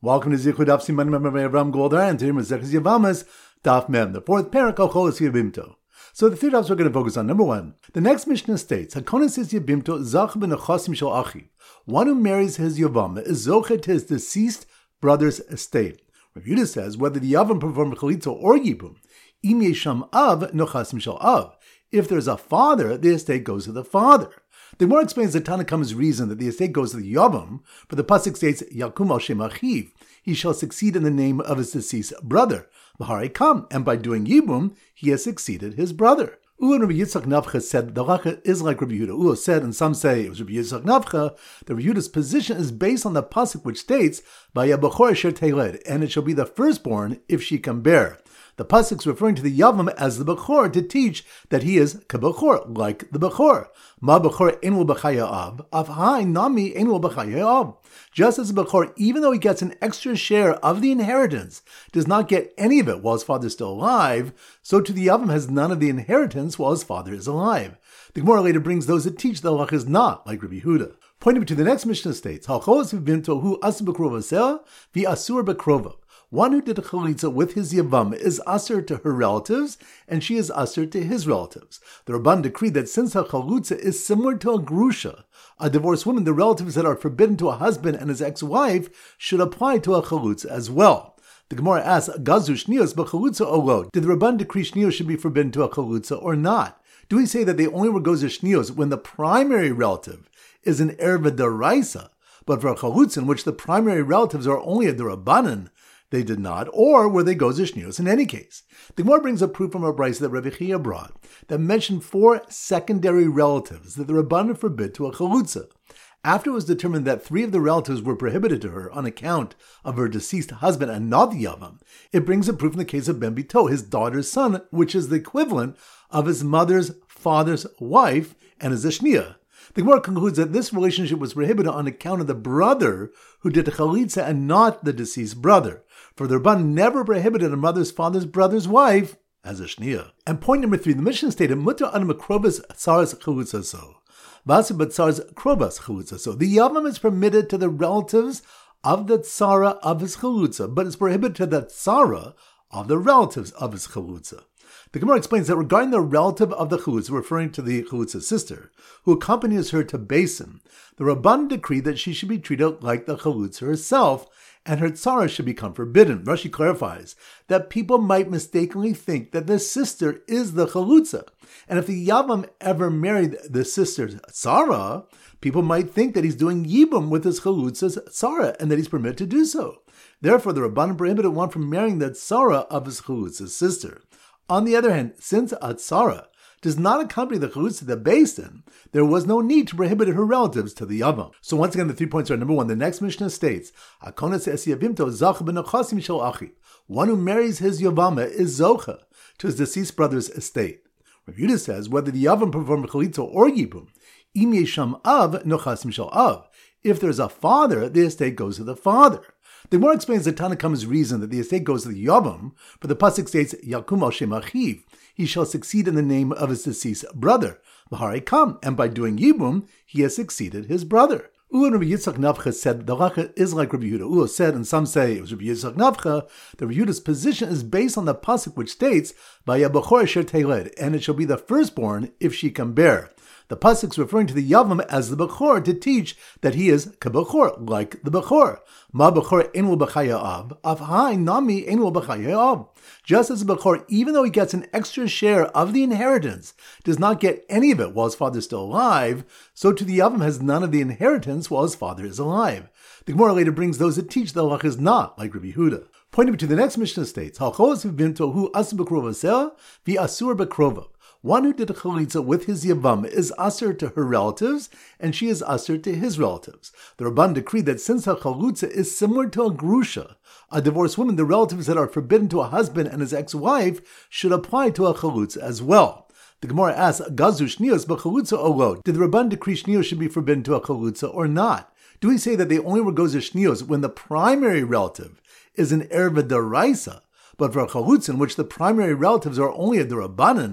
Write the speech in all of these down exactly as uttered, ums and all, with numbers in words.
Welcome to Zichud Daf Siman Mem Ram Goldar and today Maseches Yavamas Daf Mem, the fourth parak of Cholos Yabimto. So the three dafs we're going to focus on. Number one, the next Mishnah states, Hakonis is Yabimto Zach ben Achasim Shel Achiv. One who marries his Yavama is Zochet to his deceased brother's estate. Rav Yehuda says whether the Yavam performed Chalitza or Yibum, Im Yesham Av Nochasim Shel Av. If there's a father, the estate goes to the father. The Gemara explains the Tanakhama's reason that the estate goes to the Yavam, for the pasuk states, Yakum al Shem Achiv, he shall succeed in the name of his deceased brother. V'harei kam, and by doing Yibum, he has succeeded his brother. Ulan Rabbi Yitzchak Navcha said the Racha is like Rabbi Yehuda. Ula said, and some say it was Rabbi Yitzchak Navcha, that Rabbi Yehuda's position is based on the pasuk which states, Vayabachor asher teiled, and it shall be the firstborn if she can bear. The pasuk is referring to the Yavam as the Bechor to teach that he is Kabechor, like the Bechor. Ma Bechor enul b'chaya av, av hai nami enul b'chaya av. Just as the Bechor, even though he gets an extra share of the inheritance, does not get any of it while his father is still alive, so to the Yavam has none of the inheritance while his father is alive. The Gemara later brings those that teach the halach is not like Rabbi Yehuda. Pointing to the next Mishnah states, Halchos v'bimto hu asur b'krovaseh v'asur b'krovav. One who did a chalitza with his yavam is asur to her relatives, and she is asur to his relatives. The Rabban decreed that since a chalitza is similar to a grusha, a divorced woman, the relatives that are forbidden to a husband and his ex-wife should apply to a chalitza as well. The Gemara asks, Gazu shnios b'chalutza olo? Did the Rabban decree shnios should be forbidden to a chalitza or not? Do we say that they only were gozer shnios when the primary relative is an erva deraisa, but for a chalitza in which the primary relatives are only a derabanan, they did not, or were they gozer shnios in any case? The Gemara brings a proof from a brayso that Rabbi Chia brought that mentioned four secondary relatives that the Rabbanan forbid to a chalutza. After it was determined that three of the relatives were prohibited to her on account of her deceased husband and not the Yavam, it brings a proof in the case of Ben Bito, his daughter's son, which is the equivalent of his mother's father's wife and is a shnia. The Gemara concludes that this relationship was prohibited on account of the brother who did the chalitza and not the deceased brother. For the Rabban never prohibited a mother's father's brother's wife as a shnia. And point number three, the Mishnah stated, Mutar an makrobas tzaras chalutza so. Vasu but tzaras krobas chalutza so. The Yavam is permitted to the relatives of the tzara of his chalutza, but it's prohibited to the tzara of the relatives of his chalutza. The Gemara explains that regarding the relative of the chalutza, referring to the chalutza's sister, who accompanies her to Basin, the Rabban decreed that she should be treated like the chalutza herself, and her tzara should become forbidden. Rashi clarifies that people might mistakenly think that the sister is the chalutza, and if the Yavam ever married the sister's tzara, people might think that he's doing yibum with his chalutza's tzara, and that he's permitted to do so. Therefore, the Rabban prohibited one from marrying the tzara of his chalutza's sister. On the other hand, since a tzara does not accompany the chalutza to the basin, there was no need to prohibit her relatives to the yavam. So once again, the three points are: number one, the next Mishnah states, Hakonis es yavimto zach ben achasim shel achiv. One who marries his yavama is zocha to his deceased brother's estate. Rav Yehuda says whether the yavam performed chalitza or yibum, im yesham av nochasim shel av. If there's a father, the estate goes to the father. The Gemara explains the Tanakhama's reason that the estate goes to the Yavam, for the pasuk states, Yakum al Shem Achiv, he shall succeed in the name of his deceased brother. V'harei kam, and by doing Yibum, he has succeeded his brother. Ulan Rabbi Yitzchak Navcha said the Racha is like Rabbi Yehuda. Ula said, and some say it was Rabbi Yitzchak Navcha, that Rabbi Yehuda's position is based on the pasuk which states, Vayabachor asher teiled, and it shall be the firstborn if she can bear. The pasuk is referring to the Yavam as the Bechor to teach that he is Kabechor, like the Bechor. Ma Bechor enul b'chaya av, av hai nami enul b'chaya av. Just as the Bechor, even though he gets an extra share of the inheritance, does not get any of it while his father is still alive, so to the Yavam has none of the inheritance while his father is alive. The Gemara later brings those that teach the halach is not like Rabbi Yehuda. Pointing to the next Mishnah states, Halchos v'bimto hu asur b'krovaseh v'asur b'krovav. One who did a chalitza with his yavam is asur to her relatives, and she is asur to his relatives. The Rabban decreed that since a chalitza is similar to a grusha, a divorced woman, the relatives that are forbidden to a husband and his ex-wife should apply to a chalutza as well. The Gemara asks, Gazu shnios b'chalutza olo? Did the Rabban decree shnios should be forbidden to a chalutza or not? Do we say that they only were gozer shnios when the primary relative is an erva deraisa, but for a chalutza in which the primary relatives are only a derabanan,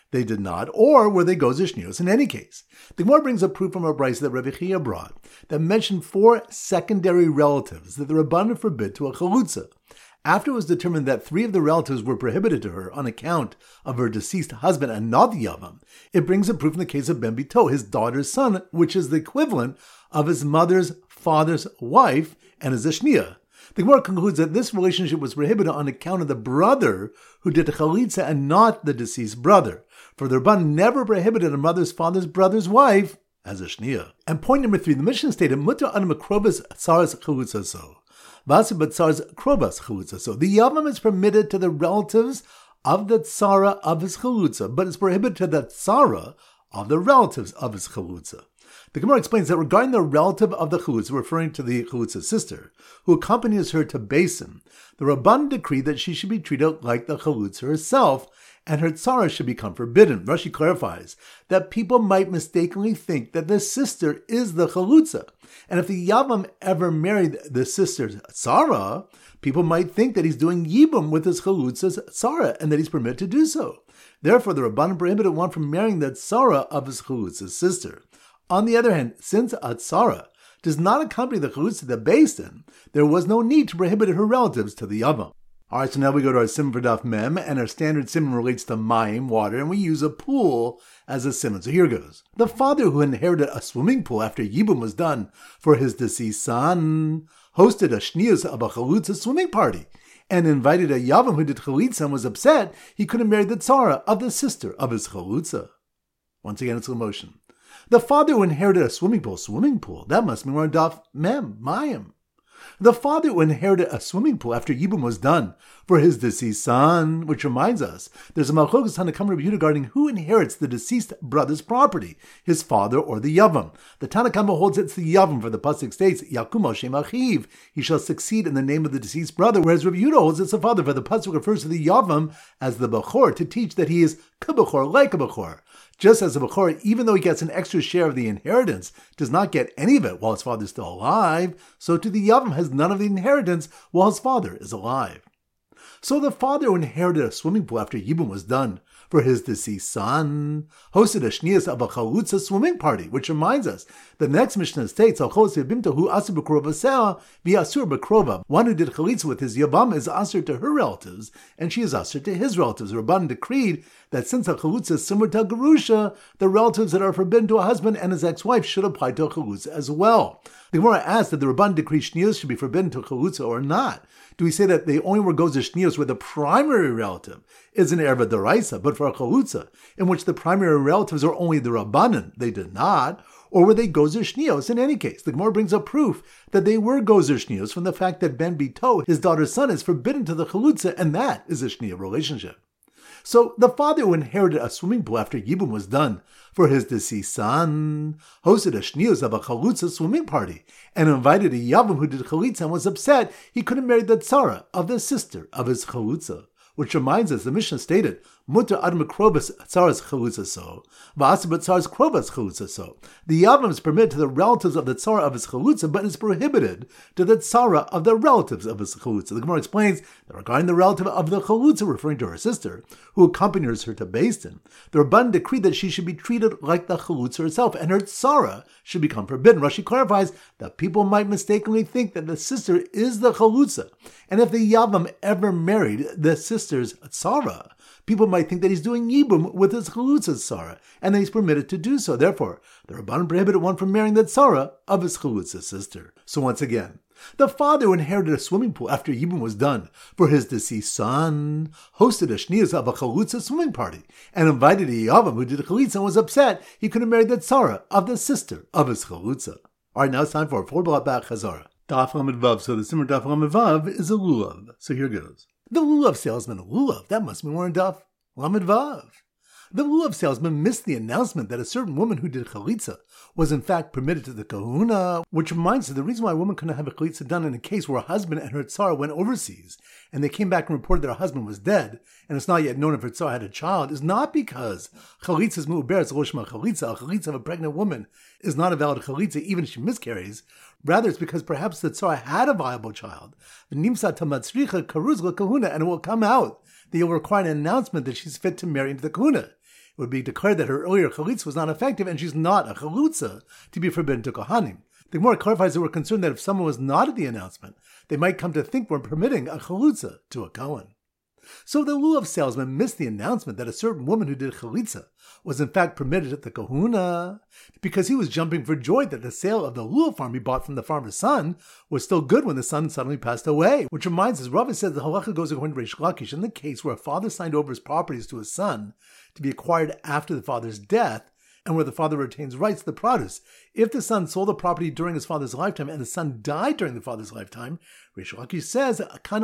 They did not, or were they gozer shnios in any case? The Gemara brings a proof from a brisa that Rabbi Chia brought that mentioned four secondary relatives that the Rabbanan forbid to a chalutza. After it was determined that three of the relatives were prohibited to her on account of her deceased husband and not the Yavam, it brings a proof in the case of Ben Bito, his daughter's son, which is the equivalent of his mother's father's wife and is a shnia. The Gemara concludes that this relationship was prohibited on account of the brother who did the chalitza and not the deceased brother. For the Rabban never prohibited a mother's father's brother's wife as a shnia. And point number three, the Mishnah stated, Mutar an makrobas tzaras chalitza so. Vasi but tzaras krobas chalitza so. The Yavam is permitted to the relatives of the tzara of his chalutza, but it's prohibited to the tzara of the relatives of his chalutza. The Gemara explains that regarding the relative of the chalutza, referring to the chalutza's sister, who accompanies her to Basin, the Rabban decreed that she should be treated like the chalutza herself, and her tzara should become forbidden. Rashi clarifies that people might mistakenly think that the sister is the chalutza, and if the Yavam ever married the sister's tzara, people might think that he's doing yibum with his chalutza's tzara, and that he's permitted to do so. Therefore, the Rabban prohibited one from marrying the tzara of his chalutza's sister. On the other hand, since a tzara does not accompany the chalutza to the basin, there was no need to prohibit her relatives to the yavam. Alright, so now we go to our simon for daf mem, and our standard simon relates to mayim, water, and we use a pool as a simon. So here goes. The father who inherited a swimming pool after yibum was done for his deceased son hosted a shnius of a chalutza swimming party and invited a yavam who did chalitza and was upset he couldn't marry the tzara of the sister of his chalutza. Once again, it's slow motion. The father who inherited a swimming pool, swimming pool, that must mean we're on daf mem, mayim. The father who inherited a swimming pool after Yibum was done for his deceased son, which reminds us, there's a Malchokas Tanakam review regarding who inherits the deceased brother's property, his father or the Yavam. The Tanakam holds it's the Yavam, for the pasuk states, Yakum Hashem Achiv, he shall succeed in the name of the deceased brother, whereas Rabbi Yehuda holds it's the father, for the pasuk refers to the Yavam as the Bechor, to teach that he is Kebechor, like a Bechor. Just as a Bechor, even though he gets an extra share of the inheritance, does not get any of it while his father is still alive, so to the Yavam has none of the inheritance while his father is alive. So the father who inherited a swimming pool after Yibum was done for his deceased son hosted a shnias of a chalutza swimming party, which reminds us the next Mishnah states, Al chol yabimta hu asur b'krova seah v'asur b'krova. One who did chalitza with his yavam is asur to her relatives, and she is asur to his relatives. Rabban decreed that since a chalutza is similar to a gerusha, the relatives that are forbidden to a husband and his ex-wife should apply to a chalutza as well. The Gemara asked that the Rabban decreed shnios should be forbidden to a chalutza or not. Do we say that they only were gozer shnios where the primary relative is an erva deraisa, but for a chalutza, in which the primary relatives are only the Rabbanan, they did not? Or were they gozer shnios in any case? The Gemara brings up proof that they were gozer shnios from the fact that Ben Bito, his daughter's son, is forbidden to the chalutza, and that is a shnia relationship. So the father who inherited a swimming pool after Yibum was done for his deceased son hosted a shnius of a chalutza swimming party and invited a yavam who did chalitza and was upset he couldn't marry the tzara of the sister of his chalutza. Which reminds us, the Mishnah stated, Mutar ad makrobas tzaras chalutza so, v'asur but tzaras krobas chalutza so. The yavam is permitted to the relatives of the tzara of his chalutza, but is prohibited to the tzara of the relatives of his chalutza. The Gemara explains that regarding the relative of the chalutza, referring to her sister, who accompanies her to Basin, the Rabban decreed that she should be treated like the chalutza herself, and her tzara should become forbidden. Rashi clarifies that people might mistakenly think that the sister is the chalutza, and if the yavam ever married the sister's tzara, people might think that he's doing yibum with his chalutza's tzara, and that he's permitted to do so. Therefore, the Rabban prohibited one from marrying the tzara of his chalutza's sister. So once again, the father who inherited a swimming pool after yibum was done for his deceased son hosted a shnias of a chalutza swimming party and invited a yavam who did chalitza and was upset he couldn't marry the tzara of the sister of his chalutza. All right, now it's time for a four block back chazara. Daf Lamed Vav. So the simmer Daf Lamed Vav is a lulav. So here goes. The lulav salesman, a lulav, that must be more in Daf Lamed Vav. The lulav salesman missed the announcement that a certain woman who did chalitza was in fact permitted to the kahuna, which reminds us the reason why a woman couldn't have a chalitza done in a case where a husband and her tzara went overseas and they came back and reported that her husband was dead and it's not yet known if her tzara had a child is not because chalitza is mu'uber, it's loshma chalitza. A chalitza of a pregnant woman is not a valid chalitza even if she miscarries. Rather, it's because perhaps the tzara had a viable child. Nimsa tamatzricha karuz kahuna, and it will come out that you'll require an announcement that she's fit to marry into the kahuna. It would be declared that her earlier chalitza was not effective and she's not a chalutza to be forbidden to Kohanim. The Gemara clarifies that we're concerned that if someone was not at the announcement, they might come to think we're permitting a chalutza to a Kohen. So the lulav salesman missed the announcement that a certain woman who did chalitza was in fact permitted at the kahuna, because he was jumping for joy that the sale of the lulav farm he bought from the farmer's son was still good when the son suddenly passed away. Which reminds us, Rava says the halacha goes according to Reish Lakish in the case where a father signed over his properties to his son to be acquired after the father's death, and where the father retains rights to the produce. If the son sold the property during his father's lifetime and the son died during the father's lifetime, Reish Lakish says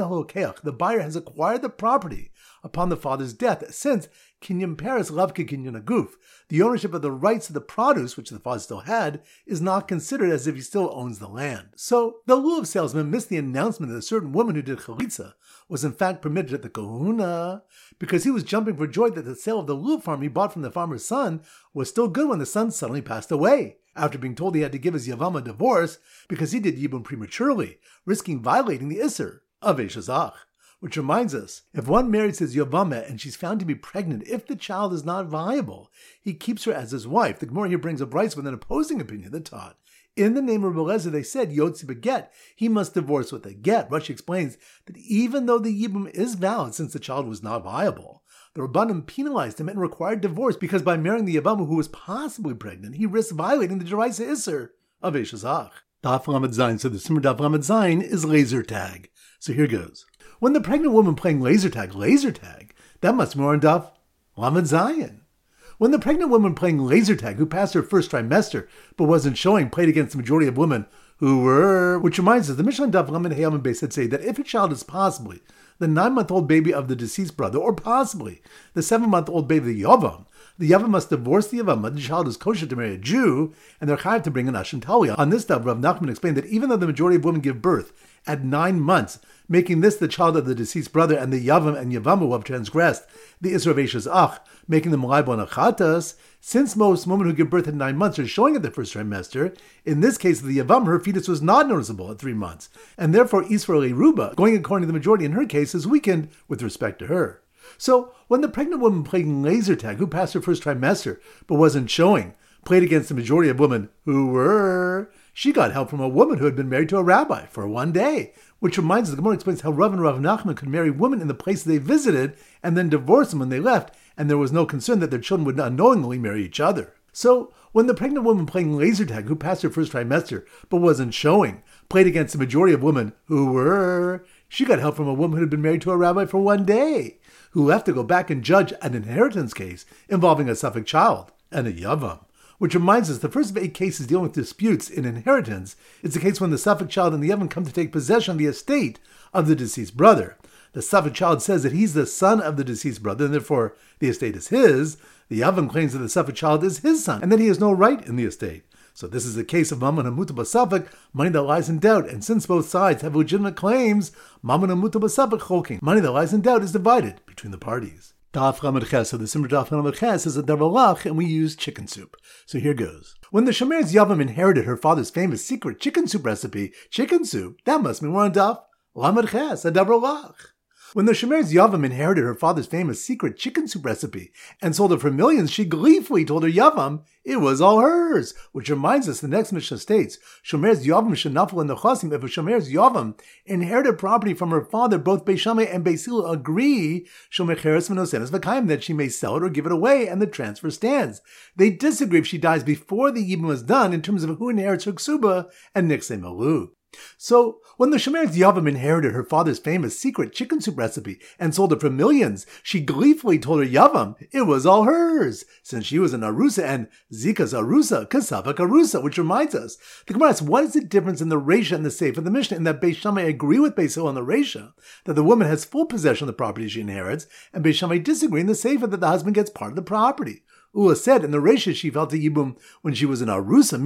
the buyer has acquired the property upon the father's death, since kinyan paris lavke kinyan aguf, the ownership of the rights to the produce, which the father still had, is not considered as if he still owns the land. So the lulav salesman missed the announcement that a certain woman who did chalitza was in fact permitted at the kahuna, because he was jumping for joy that the sale of the lulav farm he bought from the farmer's son was still good when the son suddenly passed away, after being told he had to give his yavam a divorce because he did yibum prematurely, risking violating the isser of Eshazach. Which reminds us, if one marries his yavama and she's found to be pregnant, if the child is not viable, he keeps her as his wife. The Gemara here brings up rights with an opposing opinion that taught, in the name of Rebbe Eliezer, they said, Yotzi beget, he must divorce with a get. Rashi explains that even though the yibum is valid since the child was not viable, the Rabbanim penalized him and required divorce because by marrying the Yavama who was possibly pregnant, he risked violating the Deraisa Isser of Eshazach. Daf Lamed Zayin, so the Simmer Daf Lamed Zayin is laser tag. So here goes. When the pregnant woman playing laser tag, laser tag, that must be more on Daf Lamed Zayin. When the pregnant woman playing laser tag who passed her first trimester but wasn't showing played against the majority of women who were, which reminds us, the Mishnah Daf Lamed Hayam and Beis had say that if a child is possibly the nine-month-old baby of the deceased brother, or possibly the seven-month-old baby of the Yavam, the Yavam must divorce the Yavam. The child is kosher to marry a Jew, and they're chayav to bring an Ashen Talia. On this Daf, Rav Nachman explained that even though the majority of women give birth at nine months, making this the child of the deceased brother, and the Yavam and Yavam who have transgressed the Isra of Eshazach, making them Laibon Achatas, since most women who give birth at nine months are showing at the first trimester, in this case the Yavam, her fetus was not noticeable at three months, and therefore Isra Ruba, going according to the majority in her case, is weakened with respect to her. So, when the pregnant woman playing laser tag, who passed her first trimester but wasn't showing, played against the majority of women who were, she got help from a woman who had been married to a rabbi for one day. Which reminds us, the Gemara explains how Rav and Rav Nachman could marry women in the places they visited and then divorce them when they left, and there was no concern that their children would unknowingly marry each other. So, when the pregnant woman playing laser tag, who passed her first trimester but wasn't showing, played against the majority of women who were, she got help from a woman who had been married to a rabbi for one day, who left to go back and judge an inheritance case involving a suffix child and a yavam. Which reminds us, the first of eight cases dealing with disputes in inheritance is the case when the suffix child and the yavam come to take possession of the estate of the deceased brother. The suffix child says that he's the son of the deceased brother, and therefore the estate is his. The yavam claims that the suffix child is his son, and that he has no right in the estate. So this is a case of Mammon Hamuta B'Safek, money that lies in doubt, and since both sides have legitimate claims, Mammon Hamuta B'Safek Cholking, money that lies in doubt, is divided between the parties. Daf Lamed Ches, so the Simmer Daf Lamed Ches is a davalach, and we use chicken soup. So here goes. When the Shomer's Yavam inherited her father's famous secret chicken soup recipe, chicken soup, that must be more on Daf Lamed Ches, a davalach. When the Shomer's Yavam inherited her father's famous secret chicken soup recipe and sold it for millions, she gleefully told her Yavam it was all hers. Which reminds us, the next Mishnah states, Shomer's Yavam shenafel in the chasim. If a Shomer's Yavam inherited property from her father, both Beis Shammai and Beis Hillel agree, Shomecheres v'nosenes v'kayim, that she may sell it or give it away, and the transfer stands. They disagree if she dies before the Yibum was done in terms of who inherits her ksuba and nixei malu. So, when the Shomer's Yavam inherited her father's famous secret chicken soup recipe and sold it for millions, she gleefully told her Yavam it was all hers, since she was an Arusa and Zika's Arusa, Kasavak Arusa, which reminds us, the Gemara asks, what is the difference in the Reisha and the Seif of the Mishnah, in that Beis Shammai agree with Beis Hillel on the Reisha, that the woman has full possession of the property she inherits, and Beis Shammai disagree in the Seif that the husband gets part of the property. Ula said in the Reisha she felt a Yibum when she was an Arusa, meaning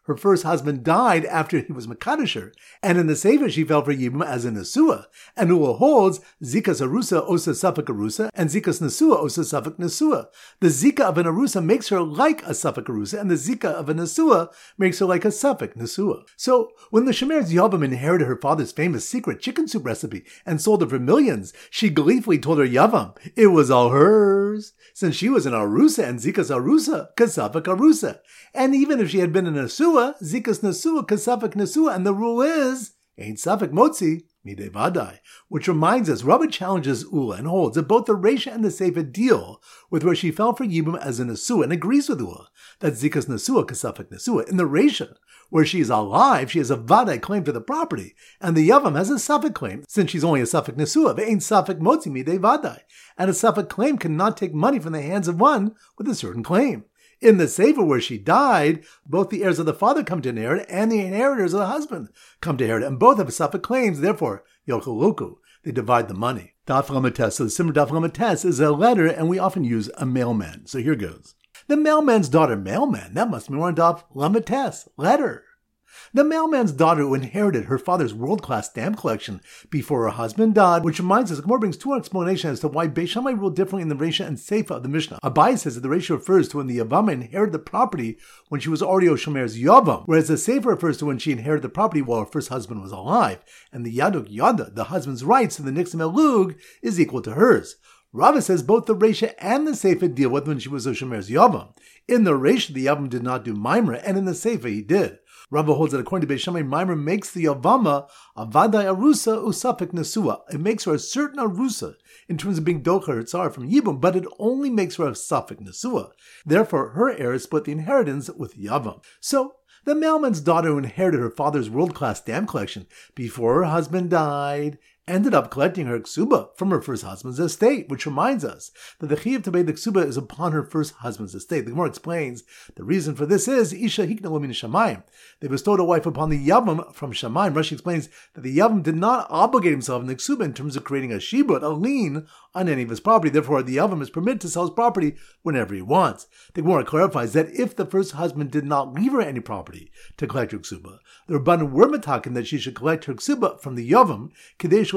her first husband died after he was Makadisher, and in the Sefer she fell for Yibum as a Nesua, and Ula holds Zikas Arusa Osa Safek Arusa, and Zikas Nesua Osa Safek Nesua. The Zika of an Arusa makes her like a Safek Arusa, and the Zika of a Nesua makes her like a Safek Nesua. So, when the Shemer's Yavam inherited her father's famous secret chicken soup recipe and sold it for millions, she gleefully told her Yavam it was all hers, since she was an Arusa and Zikas Arusa, Kasafek Arusa. And even if she had been an Nesua, Zikas Nesua, Kasafek Nesua, and the rule is, Ain't Safek Motzi, Midei Vadai, which reminds us, Rabbi challenges Ula and holds that both the Reisha and the Sefer deal with where she fell for Yibum as a Nesua, and agrees with Ula that Zikas Nesua, Kasafek Nesua. In the Reisha, where she is alive, she has a Vadai claim to the property, and the Yavam has a Safek claim, since she's only a Safek Nesua, but ain't Safek Motzi Midei Vadai, and a Safek claim cannot take money from the hands of one with a certain claim. In the Sefer where she died, both the heirs of the father come to inherit, and the inheritors of the husband come to inherit, and both have Safek claims, therefore, Yochuluku, they divide the money. Daf Lamates, so the Simmer Daf Lamates is a letter, and we often use a mailman. So here goes. The mailman's daughter, mailman, that must be more on Daf Lamates, letter. The mailman's daughter who inherited her father's world-class stamp collection before her husband died, which reminds us, the Gemara brings two explanations as to why Beis Shammai ruled differently in the Reisha and Seifa of the Mishnah. Abai says that the Reisha refers to when the Yavama inherited the property when she was already Oshomer's Yavam, whereas the Seifa refers to when she inherited the property while her first husband was alive, and the Yaduk Yada, the husband's rights to the Nixim Elug, is equal to hers. Rava says both the Reisha and the Seifa deal with when she was Oshomer's Yavam. In the Reisha, the Yavam did not do Maimra, and in the Seifa he did. Rava holds that according to Beis Shammai, Maimra makes the Yavama a Vadai Arusa Usafek Nesua. It makes her a certain Arusa in terms of being Docha or Tzar from Yibum, but it only makes her a Safek Nesua. Therefore, her heirs split the inheritance with Yavam. So, the mailman's daughter who inherited her father's world-class stamp collection before her husband died ended up collecting her ksuba from her first husband's estate, which reminds us that the chiyuv to pay the ksuba is upon her first husband's estate. The Gemara explains the reason for this is Isha hikna lo min shamayim. They bestowed a wife upon the yavam from Shamayim. Rashi explains that the yavam did not obligate himself in the ksuba in terms of creating a shibud, a lien on any of his property. Therefore, the yavam is permitted to sell his property whenever he wants. The Gemara clarifies that if the first husband did not leave her any property to collect her ksuba, the Rabbanan were matakin that she should collect her ksuba from the yavam, kadesh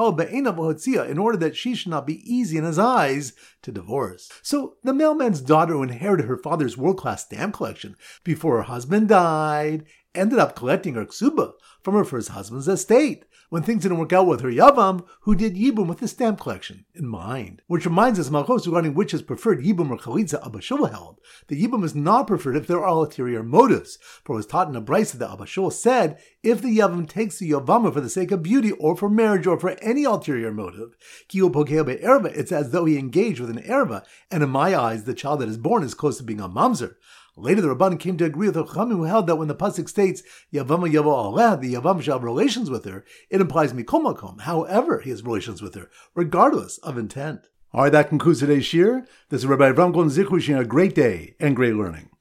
in order that she should not be easy in his eyes to divorce. So the mailman's daughter who inherited her father's world-class stamp collection before her husband died ended up collecting her ksuba from her first husband's estate when things didn't work out with her yavam, who did yibum with the stamp collection in mind. Which reminds us, Malchos, regarding which is preferred, yibum or chalitza, Abba Shul held. The yibum is not preferred if there are ulterior motives. For it was taught in a brisa that Abba Shul said, if the yavam takes the yavama for the sake of beauty or for marriage or for any ulterior motive, it's as though he engaged with an erva, and in my eyes, the child that is born is close to being a mamzer. Later, the Rabban came to agree with the Chachamim who held that when the pasuk states Yavama Yavo Aleh, the Yavam shall have relations with her, it implies Mikol Makom. However, he has relations with her, regardless of intent. All right, that concludes today's shir. This is Rabbi Avram Golden Zichu wishing a great day and great learning.